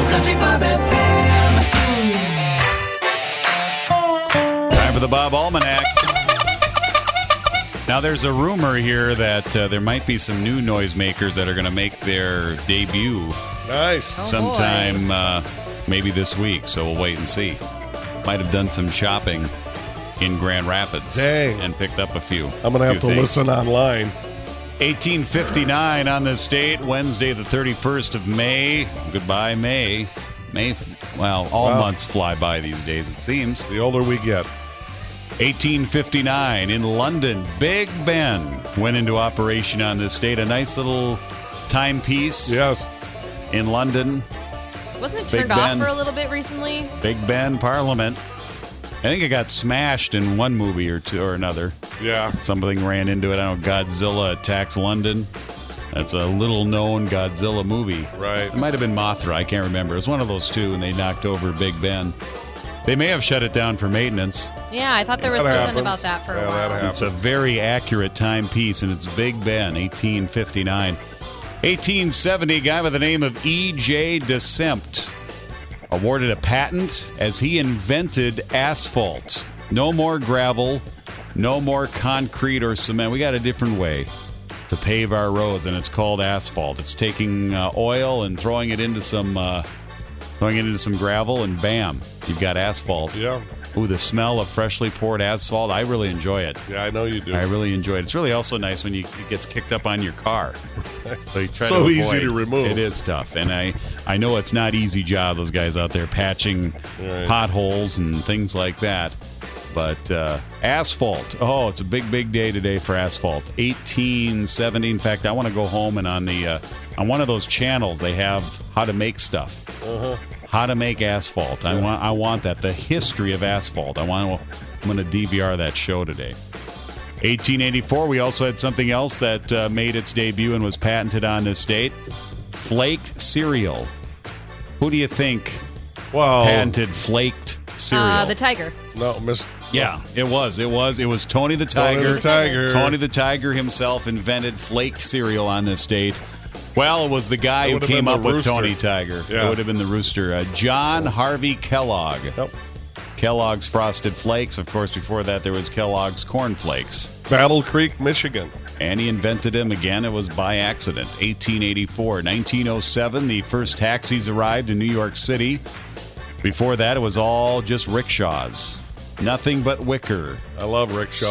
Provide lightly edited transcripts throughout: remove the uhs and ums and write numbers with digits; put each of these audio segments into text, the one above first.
Country Bob FM. Time for the Bob Almanac. Now, there's a rumor here that there might be some new noisemakers that are going to make their debut Nice. sometime maybe this week, so we'll wait and see. Might have done some shopping in Grand Rapids and picked up a few. I'm going to have to listen online. 1859 on the state, Wednesday the 31st of May. Goodbye, May. Well, all months fly by these days, it seems. The older we get. 1859 in London, Big Ben went into operation on this date. A nice little timepiece. Yes. In London. Wasn't it turned off for a little bit recently? Big Ben Parliament. I think it got smashed in one movie or two or another. Yeah. Something ran into it. I don't know, Godzilla Attacks London. That's a little-known Godzilla movie. Right. It might have been Mothra. I can't remember. It was one of those two, and they knocked over Big Ben. They may have shut it down for maintenance. Yeah, I thought there was something about that for a while. It's a very accurate timepiece, and it's Big Ben, 1859. 1870, a guy by the name of E.J. DeSempt awarded a patent as he invented asphalt. No more gravel, no more concrete or cement. We got a different way to pave our roads, and it's called asphalt. It's taking oil and throwing it into some gravel, and bam, you've got asphalt. Yeah. Ooh, the smell of freshly poured asphalt, I really enjoy it. Yeah, I know you do. I really enjoy it. It's really also nice when it gets kicked up on your car. So you try so to easy to remove. It is tough. And I know it's not easy job, those guys out there patching potholes and things like that. But asphalt, it's a big, big day today for asphalt. 1870. In fact, I want to go home and on one of those channels they have how to make stuff. How to make asphalt. I want that. The history of asphalt. I'm going to DVR that show today. 1884, we also had something else that made its debut and was patented on this date. Flaked cereal. Who do you think patented flaked cereal? The Tiger. No, Miss. Yeah, it was Tony the Tiger. Tony the Tiger. Tony the Tiger himself invented flaked cereal on this date. Well, it was the guy who came up with Tony Tiger. Yeah. It would have been the rooster. John Harvey Kellogg. Yep. Kellogg's Frosted Flakes. Of course, before that, there was Kellogg's Corn Flakes. Battle Creek, Michigan. And he invented him again. It was by accident. 1884. 1907, the first taxis arrived in New York City. Before that, it was all just rickshaws. Nothing but wicker. I love rickshaws.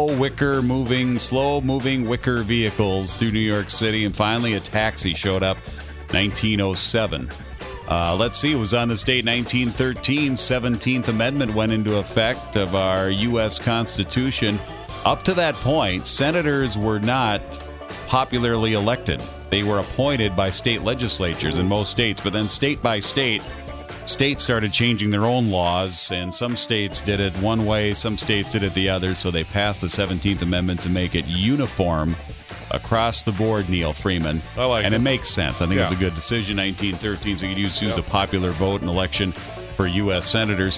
Slow moving wicker vehicles through New York City. And finally, a taxi showed up 1907. Let's see, it was on this date, 1913, 17th Amendment went into effect of our U.S. Constitution. Up to that point, senators were not popularly elected. They were appointed by state legislatures in most states, but then state by state, states started changing their own laws, and some states did it one way, some states did it the other, so they passed the 17th Amendment to make it uniform across the board, Neil Freeman. I like and it. It makes sense. I think it was a good decision, 1913, so you could use a popular vote in election for U.S. senators.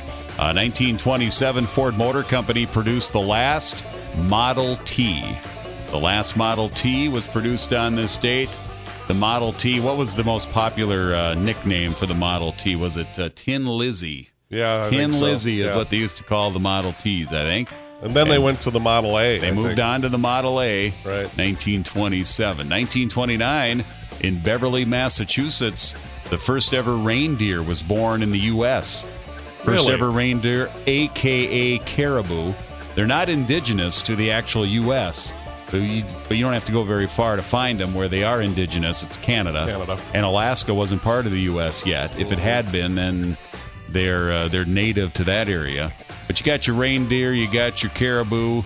1927, Ford Motor Company produced the last Model T. The last Model T was produced on this date. The Model T, what was the most popular nickname for the Model T? Was it Tin Lizzie? Yeah, I Tin think so. Lizzie is what they used to call the Model Ts, I think. And then they went to the Model A. They moved on to the Model A, right. 1927. 1929, in Beverly, Massachusetts, the first ever reindeer was born in the U.S. First ever reindeer, a.k.a. caribou. They're not indigenous to the actual U.S., but you don't have to go very far to find them. Where they are indigenous, it's Canada. And Alaska wasn't part of the U.S. yet. If it had been, then they're native to that area. But you got your reindeer, you got your caribou.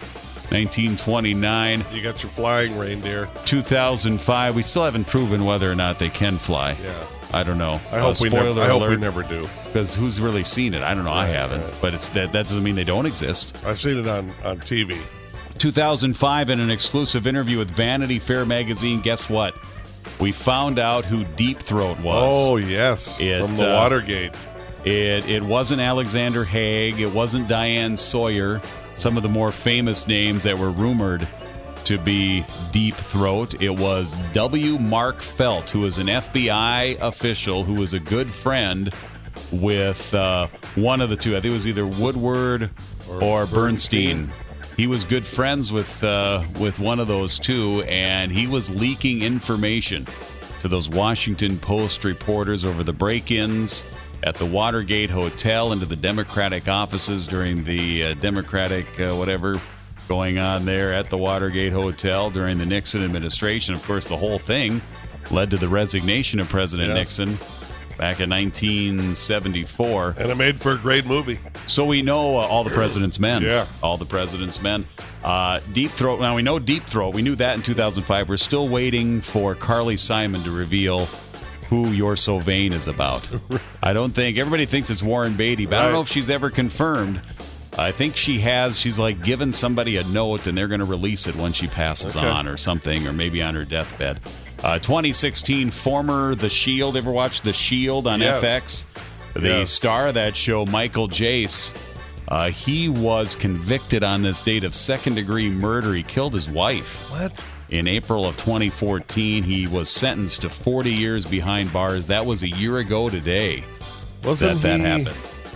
1929. You got your flying reindeer. 2005. We still haven't proven whether or not they can fly. Yeah. I don't know. I hope we never do. Because who's really seen it? I don't know. I haven't. Right. But that doesn't mean they don't exist. I've seen it on TV. 2005, in an exclusive interview with Vanity Fair magazine, guess what? We found out who Deep Throat was. Oh, yes. From the Watergate. It wasn't Alexander Haig. It wasn't Diane Sawyer. Some of the more famous names that were rumored to be Deep Throat. It was W. Mark Felt, who was an FBI official who was a good friend with one of the two. I think it was either Woodward or Bernstein. He was good friends with one of those two, and he was leaking information to those Washington Post reporters over the break-ins at the Watergate Hotel into the Democratic offices during the Democratic whatever going on there at the Watergate Hotel during the Nixon administration. Of course, the whole thing led to the resignation of President Nixon back in 1974. And it made for a great movie. So we know All the President's Men. Yeah. All the President's Men. Deep Throat. Now, we know Deep Throat. We knew that in 2005. We're still waiting for Carly Simon to reveal who You're So Vain is about. I don't think... Everybody thinks it's Warren Beatty, but I don't know if she's ever confirmed. I think she's like given somebody a note, and they're going to release it when she passes on or something, or maybe on her deathbed. 2016 former The Shield. Ever watched The Shield on FX? The star of that show, Michael Jace, he was convicted on this date of second-degree murder. He killed his wife. What? In April of 2014, he was sentenced to 40 years behind bars. That was a year ago today that happened.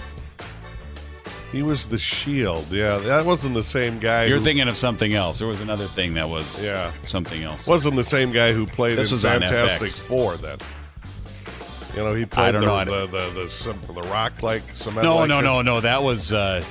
He was The Shield. Yeah, that wasn't the same guy. You're thinking of something else. There was another thing that was something else. Wasn't the same guy who played in Fantastic Four then. You know, he played the rock-like cement. No. That was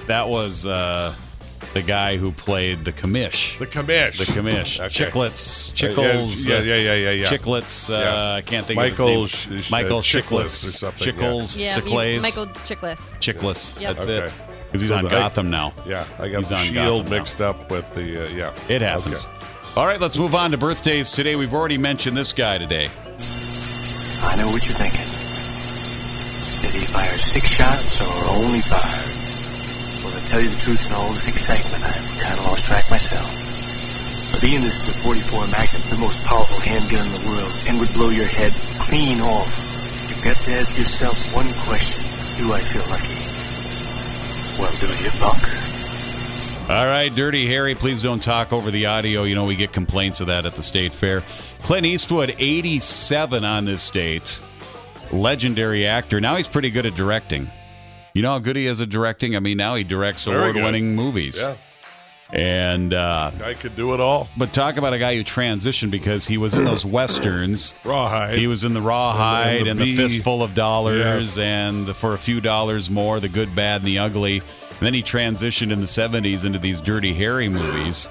the guy who played the Commish. The Commish. Okay. Chickles. Yeah. Chicklets. I can't think of his name. Michael Chiklis. Or something. Chickles. Yeah, Chiclays. Michael Chiklis. Chiklis. Yep. That's it. Because he's on Gotham now. Yeah, I got the Shield mixed up with the, It happens. Okay. All right, let's move on to birthdays today. We've already mentioned this guy today. I know what you're thinking. Did he fire 6 shots or only 5? Well, to tell you the truth, in all this excitement, I've kind of lost track myself. But being this is a 44 Magnum, the most powerful handgun in the world, and would blow your head clean off, you've got to ask yourself one question. Do I feel lucky? Well, do you, Buck? All right, Dirty Harry, please don't talk over the audio. You know, we get complaints of that at the State Fair. Clint Eastwood, 87 on this date. Legendary actor. Now he's pretty good at directing. You know how good he is at directing? I mean, now he directs award-winning movies. Yeah. And guy could do it all. But talk about a guy who transitioned, because he was in those westerns. Rawhide. He was in the Rawhide and the Fistful of Dollars, Yes. and For a Few Dollars More, The Good, Bad, and the Ugly. And then he transitioned in the 70s into these Dirty Harry movies.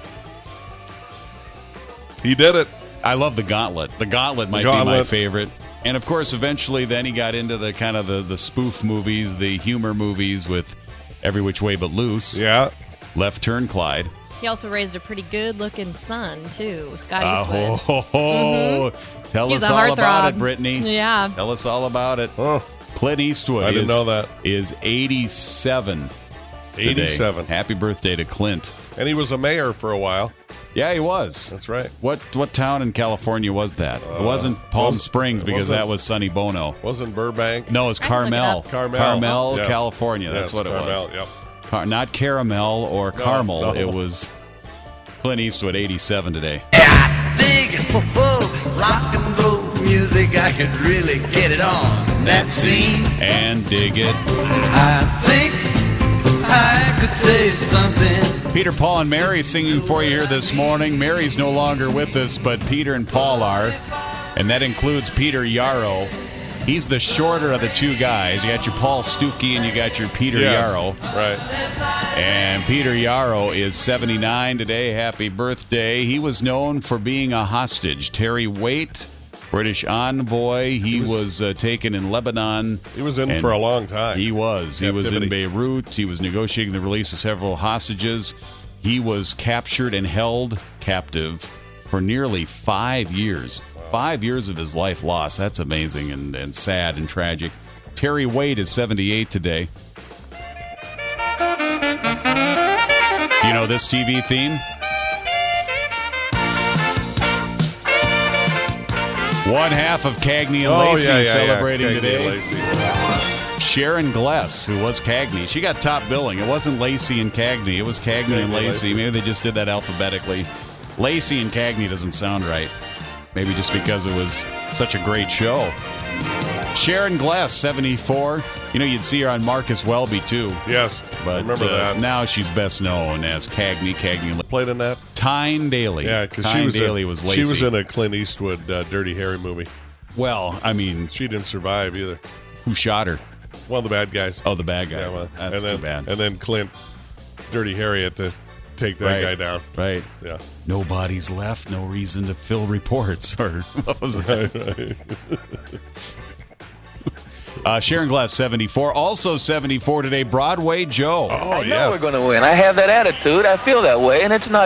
He did it. I love The Gauntlet. The Gauntlet might be my favorite. And of course, eventually, then he got into the kind of the spoof movies, the humor movies with Every Which Way But Loose. Yeah. Left Turn, Clyde. He also raised a pretty good-looking son, too, Scott Eastwood. Tell us all about it, Brittany. Yeah. Tell us all about it. Oh, Clint Eastwood I didn't know that. Is 87 today. 87. Happy birthday to Clint. And he was a mayor for a while. Yeah, he was. That's right. What town in California was that? It wasn't Palm Springs, because that was Sonny Bono. Wasn't Burbank? No, it was Carmel. Carmel, yes. California. That's Yes, what it Carmel, was. Yep. Not Caramel or Carmel. no. It was Clint Eastwood, 87 today. Dig rock and roll music, I could really get it on that scene. And dig it. I think I could say something. Peter, Paul, and Mary singing for you here this morning. Mary's no longer with us, but Peter and Paul are. And that includes Peter Yarrow. He's the shorter of the two guys. You got your Paul Stuckey and you got your Peter Yarrow. Right. And Peter Yarrow is 79 today. Happy birthday. He was known for being a hostage. Terry Waite, British envoy. He was taken in Lebanon. He was in for a long time. He was. He was in Beirut. He was negotiating the release of several hostages. He was captured and held captive for nearly 5 years. 5 years of his life lost. That's amazing and sad and tragic. Terry Waite is 78 today. Do you know this TV theme? One half of Cagney and Lacey celebrating Cagney today. and Lacey. Sharon Gless, who was Cagney. She got top billing. It wasn't Lacey and Cagney. It was Cagney and Lacey. Maybe they just did that alphabetically. Lacey and Cagney doesn't sound right. Maybe just because it was such a great show. Sharon Glass, 74. You know, you'd see her on Marcus Welby, too. Yes, but I remember that. Now she's best known as Cagney. Cagney played in that? Tyne Daly. Yeah, because Daly was Lacey. She was in a Clint Eastwood Dirty Harry movie. Well, I mean... She didn't survive either. Who shot her? One of the bad guys. Oh, the bad guy. Yeah, well, that's too bad. And then Clint, Dirty Harry, had to take that guy down. Right. Yeah. No bodies left, no reason to fill reports. Or what was that? Sharon Glass, 74. Also 74 today, Broadway Joe. Oh, I know we're going to win. I have that attitude. I feel that way. And it's not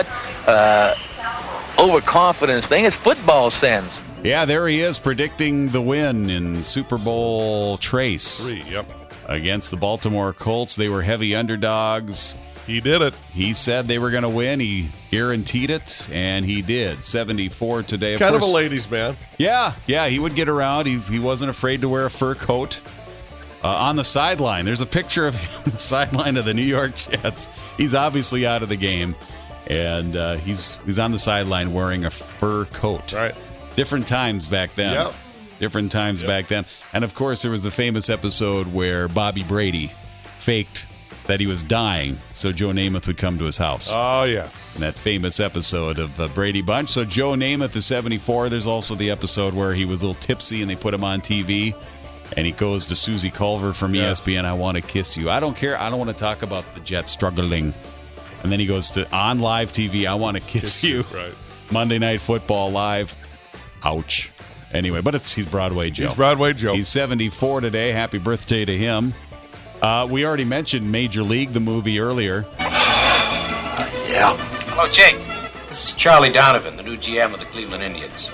overconfidence thing. It's football sense. Yeah, there he is predicting the win in Super Bowl Trace. 3, yep. Against the Baltimore Colts. They were heavy underdogs. He did it. He said they were going to win. He guaranteed it, and he did. 74 today. Kind of a ladies' man. Yeah, he would get around. He wasn't afraid to wear a fur coat. On the sideline, there's a picture of him on the sideline of the New York Jets. He's obviously out of the game, and he's on the sideline wearing a fur coat. Right. Different times back then. Yep. Different times back then. And, of course, there was the famous episode where Bobby Brady faked that he was dying so Joe Namath would come to his house. Oh, yes. In that famous episode of Brady Bunch. So Joe Namath is 74. There's also the episode where he was a little tipsy and they put him on TV. And he goes to Susie Culver from ESPN, I want to kiss you. I don't care. I don't want to talk about the Jets struggling. And then he goes to on live TV, I want to kiss you. Right. Monday Night Football live. Ouch. Anyway, but he's Broadway Joe. He's Broadway Joe. He's 74 today. Happy birthday to him. We already mentioned Major League, the movie, earlier. Yeah. Hello, Jake. This is Charlie Donovan, the new GM of the Cleveland Indians.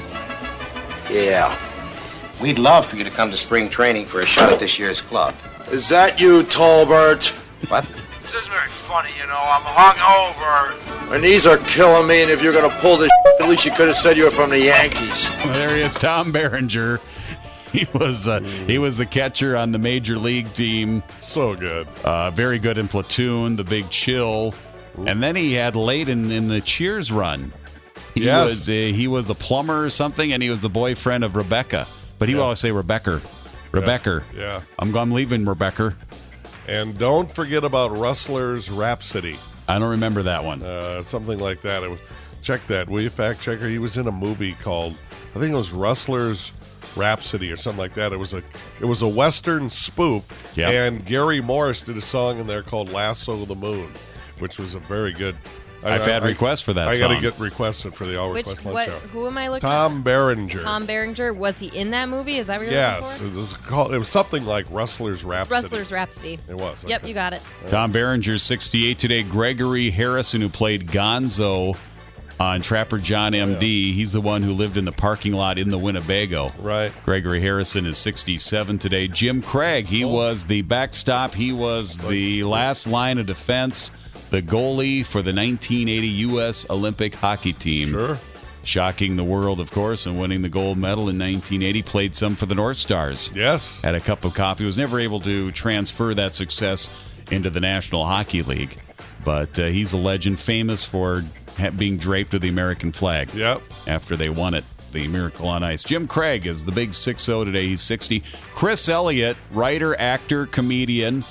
Yeah. We'd love for you to come to spring training for a shot at this year's club. Is that you, Tolbert? What? This isn't very funny, you know. I'm hungover. My knees are killing me, and if you're going to pull this at least you could have said you were from the Yankees. Well, there he is, Tom Berenger. He was the catcher on the Major League team. So good. Very good in Platoon, The Big Chill. And then he had late in the Cheers run. He was a plumber or something, and he was the boyfriend of Rebecca. But he would always say Rebecca. Rebecca. Yeah. I'm leaving, Rebecca. And don't forget about Rustler's Rhapsody. I don't remember that one. Something like that. Check that, will you, fact checker? He was in a movie called, I think it was Rustler's Rhapsody or something like that. It was a Western spoof, and Gary Morris did a song in there called Lasso of the Moon, which was a very good. I've had requests for that I song. got to get requested for the All Request Lunch Hour. Who am I looking at? Tom Berenger. Tom Berenger. Was he in that movie? Is that what you're looking for? It was something like Rustler's Rhapsody. Rustler's Rhapsody. It was. Yep, okay. you got it. Tom Berenger's 68 today. Gregory Harrison, who played Gonzo on Trapper John M.D. He's the one who lived in the parking lot in the Winnebago. Right. Gregory Harrison is 67 today. Jim Craig, he was the backstop. He was the last line of defense. The goalie for the 1980 U.S. Olympic hockey team. Sure. Shocking the world, of course, and winning the gold medal in 1980. Played some for the North Stars. Yes. Had a cup of coffee. Was never able to transfer that success into the National Hockey League. But he's a legend, famous for being draped with the American flag. Yep. After they won it, the Miracle on Ice. Jim Craig is the big 6-0 today. He's 60. Chris Elliott, writer, actor, comedian.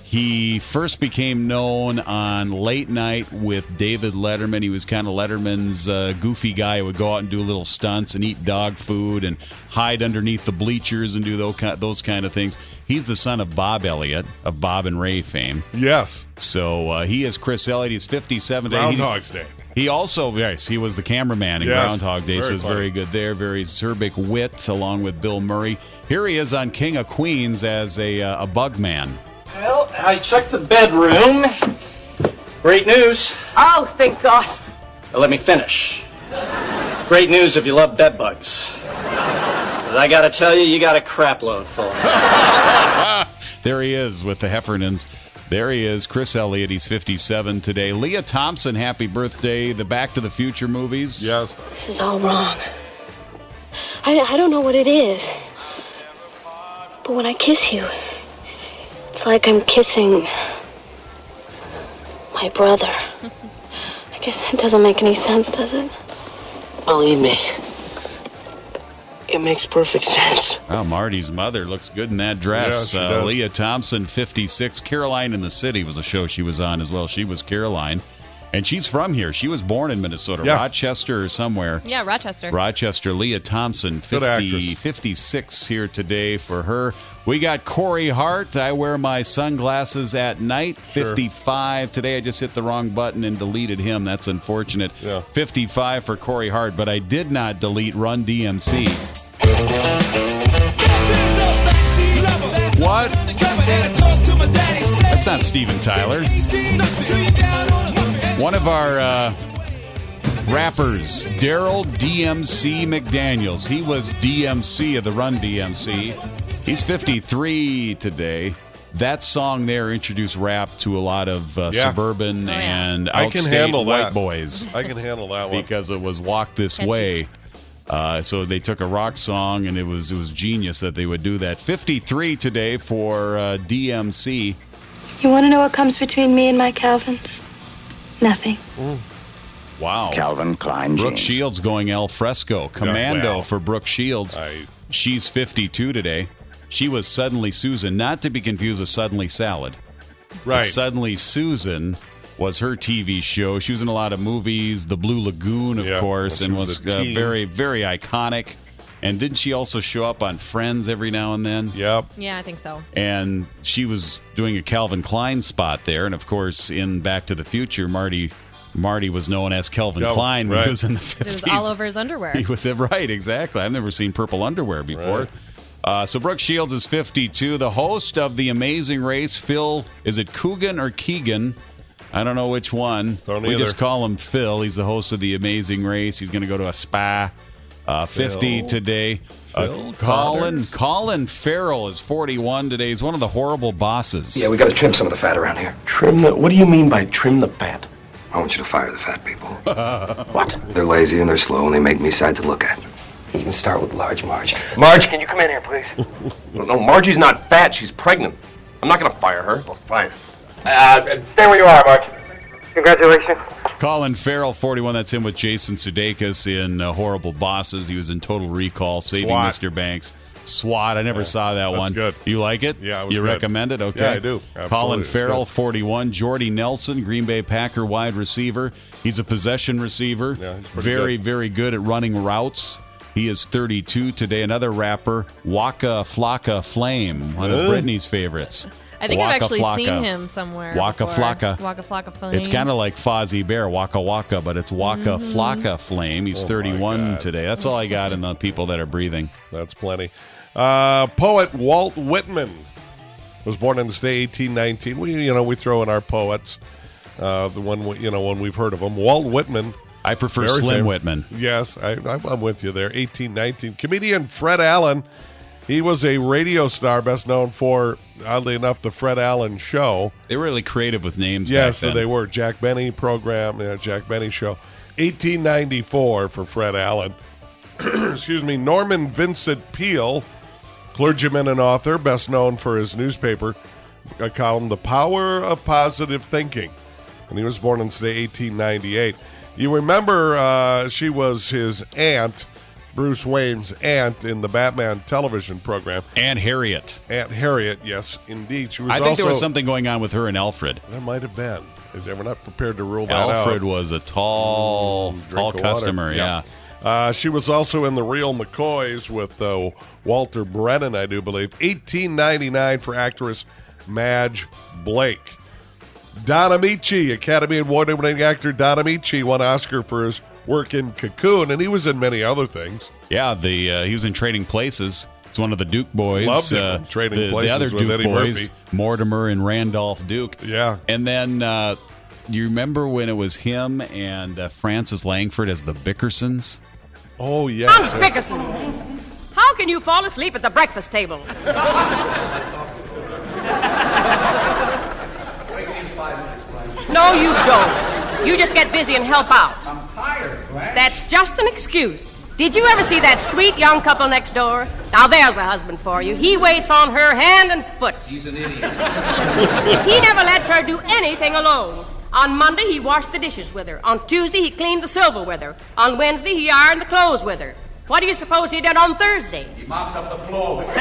He first became known on Late Night with David Letterman. He was kind of Letterman's goofy guy who would go out and do little stunts and eat dog food and hide underneath the bleachers and do those kind of things. He's the son of Bob Elliott, of Bob and Ray fame. Yes. So he is Chris Elliott. He's 57 today. Groundhog's Day. He also, he was the cameraman in Groundhog Day, so he was funny. very good there. Very acerbic wit, along with Bill Murray. Here he is on King of Queens as a bug man. Well, I checked the bedroom. Great news. Oh, thank God. Now let me finish. Great news if you love bed bugs. But I gotta tell you, you got a crap load full of them. There he is with the Heffernans. There he is, Chris Elliott. He's 57 today. Leah Thompson, happy birthday. The Back to the Future movies. Yes. This is all wrong. I don't know what it is. But when I kiss you, it's like I'm kissing my brother. I guess that doesn't make any sense, does it? Believe me, it makes perfect sense. Oh, Marty's mother looks good in that dress. Yeah, she does. Leah Thompson, 56. Caroline in the City was a show she was on as well. She was Caroline. And she's from here. She was born in Minnesota, Rochester or somewhere. Yeah, Rochester. Rochester. Leah Thompson, 56 here today for her. We got Corey Hart. I wear my sunglasses at night. 55 today. I just hit the wrong button and deleted him. That's unfortunate. 55 for Corey Hart, but I did not delete Run DMC. What? That's not Steven Tyler. One of our rappers, Daryl DMC McDaniels. He was DMC of the Run DMC. He's 53 today. That song there introduced rap to a lot of suburban and outstate white boys. I can handle that one. Because it was Walk This Way. So they took a rock song, and it was genius that they would do that. 53 today for DMC. You want to know what comes between me and my Calvins? Nothing. Wow. Calvin Klein Brooke jeans. Shields going al fresco. Commando for Brooke Shields. She's 52 today. She was Suddenly Susan, not to be confused with Suddenly Salad. Right. But Suddenly Susan was her TV show. She was in a lot of movies, The Blue Lagoon, of course, and was very, very iconic. And didn't she also show up on Friends every now and then? Yep. Yeah, I think so. And she was doing a Calvin Klein spot there. And, of course, in Back to the Future, Marty was known as Calvin Klein when he was in the 50s. It was all over his underwear. He was right, exactly. I've never seen purple underwear before. Right. So Brooke Shields is 52. The host of The Amazing Race, Phil, is it Coogan or Keegan? I don't know which one. We just call him Phil. He's the host of The Amazing Race. He's going to go to a spa. 50 today. Colin Farrell is 41 today. He's one of the horrible bosses. Yeah, we got to trim some of the fat around here. What do you mean by trim the fat? I want you to fire the fat people. What? They're lazy and they're slow and they make me sad to look at. You can start with Large Marge. Marge, can you come in here, please? No, Margie's not fat. She's pregnant. I'm not going to fire her. Well, fine. Stay where you are, Marge. Congratulations. Colin Farrell, 41. That's him with Jason Sudeikis in Horrible Bosses. He was in Total Recall, Saving SWAT. Mr. Banks. SWAT. I never saw that one. Good. You like it? Yeah, it was You good. recommend it? Okay. Yeah, I do. Absolutely. Colin Farrell, 41. Jordy Nelson, Green Bay Packer wide receiver. He's a possession receiver. Yeah, he's very, very good at running routes. He is 32 today. Another rapper, Waka Flocka Flame, one of Britney's favorites. I think Waka I've actually Flocka. seen him somewhere. Waka before. Flocka. Waka Flocka Flame. It's kind of like Fozzie Bear, Waka Waka, but it's Waka Flocka Flame. He's 31 today. That's all I got in the people that are breathing. That's plenty. Poet Walt Whitman was born in the state 1819. We throw in our poets, when we've heard of them. Walt Whitman. I prefer Very Slim famous. Whitman. Yes, I'm with you there. 1819. Comedian Fred Allen. He was a radio star, best known for, oddly enough, the Fred Allen Show. They were really creative with names. Yes, back then. they were. Jack Benny program, Jack Benny Show. 1894 for Fred Allen. Excuse me. Norman Vincent Peale, clergyman and author, best known for his newspaper column, The Power of Positive Thinking. And he was born in today, 1898. You remember she was his aunt, Bruce Wayne's aunt, in the Batman television program. Aunt Harriet. Aunt Harriet, yes, indeed. She was I think also, there was something going on with her and Alfred. There might have been. They were not prepared to rule that out. Alfred was a tall customer, yeah. She was also in The Real McCoys with Walter Brennan, I do believe. 1899 for actress Madge Blake. Don Amici, Academy Award-winning actor Don Amici, won an Oscar for his work in Cocoon, and he was in many other things. Yeah, he was in Trading Places. It's one of the Duke boys. Loved him in Trading Places the other with Duke Eddie boys, Murphy. Mortimer and Randolph Duke. Yeah. And then you remember when it was him and Francis Langford as the Bickersons? Oh, yes. Hans Bickerson, how can you fall asleep at the breakfast table? No, you don't. You just get busy and help out. I'm tired, Glenn. That's just an excuse. Did you ever see that sweet young couple next door? Now there's a husband for you. He waits on her hand and foot. He's an idiot. He never lets her do anything alone. On Monday, he washed the dishes with her. On Tuesday, he cleaned the silver with her. On Wednesday, he ironed the clothes with her. What do you suppose he did on Thursday? He mopped up the floor with her.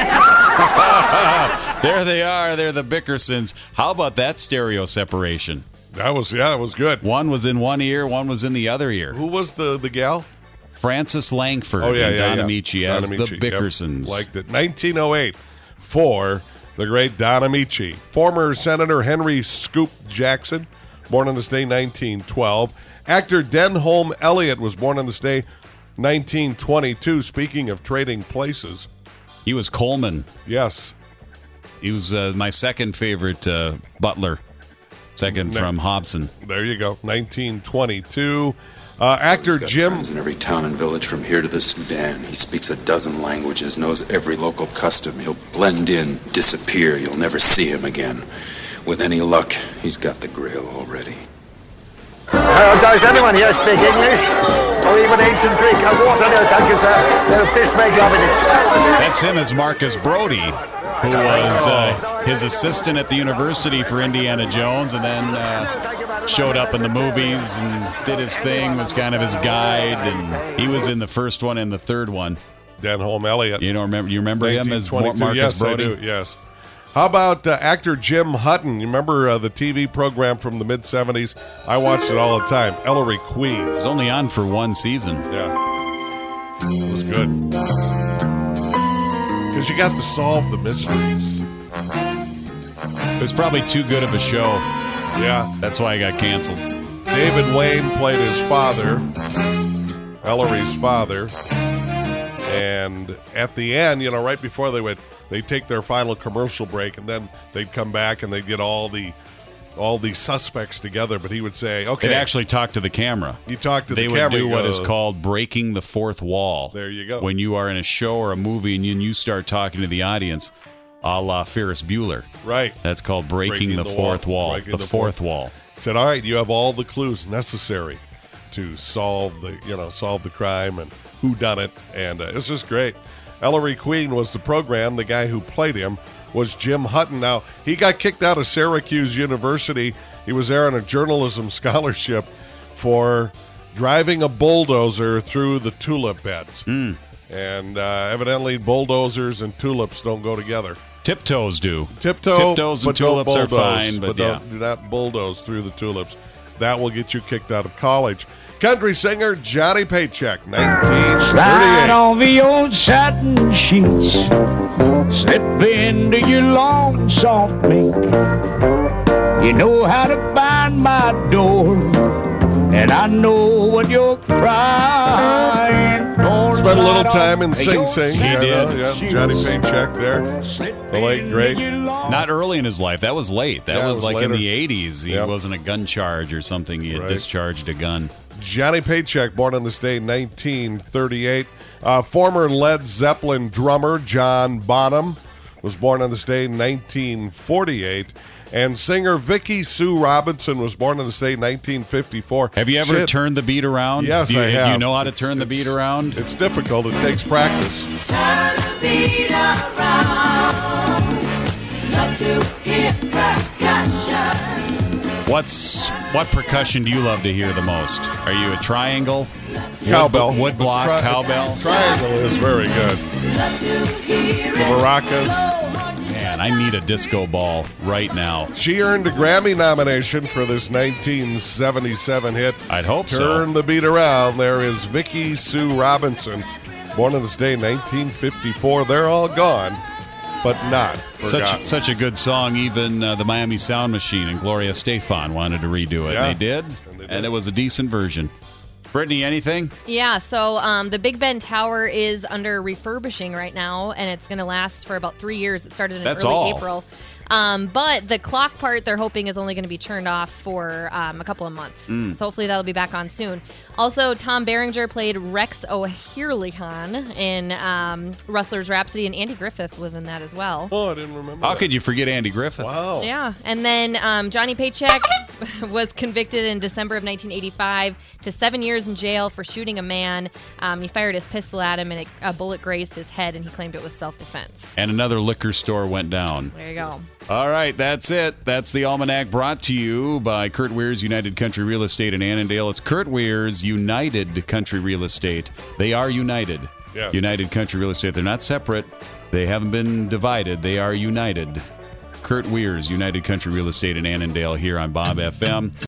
There they are. They're the Bickersons. How about that stereo separation? That was good. One was in one ear, one was in the other ear. Who was the gal? Frances Langford. Oh, yeah, and yeah, Don yeah. Amici as the Bickersons. Yep. Liked it. 1908 for the great Don Amici. Former Senator Henry Scoop Jackson, born on this day, 1912. Actor Denholm Elliott was born on this day, 1922. Speaking of trading places. He was Coleman. Yes. He was my second favorite butler. Second from Hobson. There you go. 1922. Actor Jim. In every town and village from here to the Sudan. He speaks a dozen languages, knows every local custom. He'll blend in, disappear. You'll never see him again. With any luck, he's got the grail already. Does anyone here speak English? Or even ancient Greek? Water, no, thank you, sir. No fish may love it. That's him as Marcus Brody, who was his assistant at the university for Indiana Jones, and then showed up in the movies and did his thing, was kind of his guide, and he was in the first one and the third one. Denholm Elliott. You remember him as Marcus yes, Brody? I do, yes. How about actor Jim Hutton? You remember the TV program from the mid-'70s? I watched it all the time. Ellery Queen. It was only on for one season. Yeah. It was good. Because you got to solve the mysteries. It was probably too good of a show. Yeah. That's why I got canceled. David Wayne played his father, Ellery's father. And at the end, right before they'd take their final commercial break, and then they'd come back and they'd get all the suspects together. But he would say, "Okay." They'd actually talk to the camera. You talk to the camera. They would do what is called breaking the fourth wall. There you go. When you are in a show or a movie and you start talking to the audience, a la Ferris Bueller. Right. That's called breaking the fourth wall. The fourth wall. Said, "All right, you have all the clues necessary to solve the crime and who done it," and it's just great. Ellery Queen was the program. The guy who played him was Jim Hutton. Now, he got kicked out of Syracuse University. He was there on a journalism scholarship for driving a bulldozer through the tulip beds. And evidently bulldozers and tulips don't go together. Tiptoes do. Tiptoes and tulips are fine, but do not bulldoze through the tulips. That will get you kicked out of college. Country singer Johnny Paycheck, 1938. Slide on the old satin sheets, slip into your long soft mink. You know how to find my door, and I know what you're crying for. Spent a little time in Sing Sing. He did. Yeah, Johnny Paycheck there. The late, great. Not early in his life. That was late. That was like later. in the 80s. He wasn't a gun charge or something. He had discharged a gun. Johnny Paycheck, born on this day, 1938. Former Led Zeppelin drummer John Bonham was born on this day, 1948. And singer Vicki Sue Robinson was born on this day, 1954. Have you ever turned the beat around? Yes, I have. Do you know how to turn the beat around? It's difficult. It takes practice. Turn the beat around. Love to hear percussion. What percussion do you love to hear the most? Are you a triangle? Cowbell. Wood block, cowbell? Triangle is very good. The maracas. Man, I need a disco ball right now. She earned a Grammy nomination for this 1977 hit. I'd hope so. Turn the beat around. There is Vicki Sue Robinson, born on this day, 1954. They're all gone, but not forgotten. Such a good song. Even the Miami Sound Machine and Gloria Estefan wanted to redo it. Yeah. They did, and it was a decent version. Brittany, anything? Yeah, so the Big Ben Tower is under refurbishing right now, and it's going to last for about 3 years. It started in early April. But the clock part, they're hoping, is only going to be turned off for a couple of months. So hopefully that'll be back on soon. Also, Tom Berenger played Rex O'Herlihan in Rustler's Rhapsody, and Andy Griffith was in that as well. Oh, I didn't remember How could you forget Andy Griffith? Wow. Yeah. And then Johnny Paycheck was convicted in December of 1985 to 7 years in jail for shooting a man. He fired his pistol at him, and a bullet grazed his head, and he claimed it was self-defense. And another liquor store went down. There you go. All right, that's it. That's the Almanac brought to you by Kurt Weir's United Country Real Estate in Annandale. It's Kurt Weir's United Country Real Estate. They are united. Yes. United Country Real Estate. They're not separate. They haven't been divided. They are united. Kurt Weir's United Country Real Estate in Annandale here on Bob FM.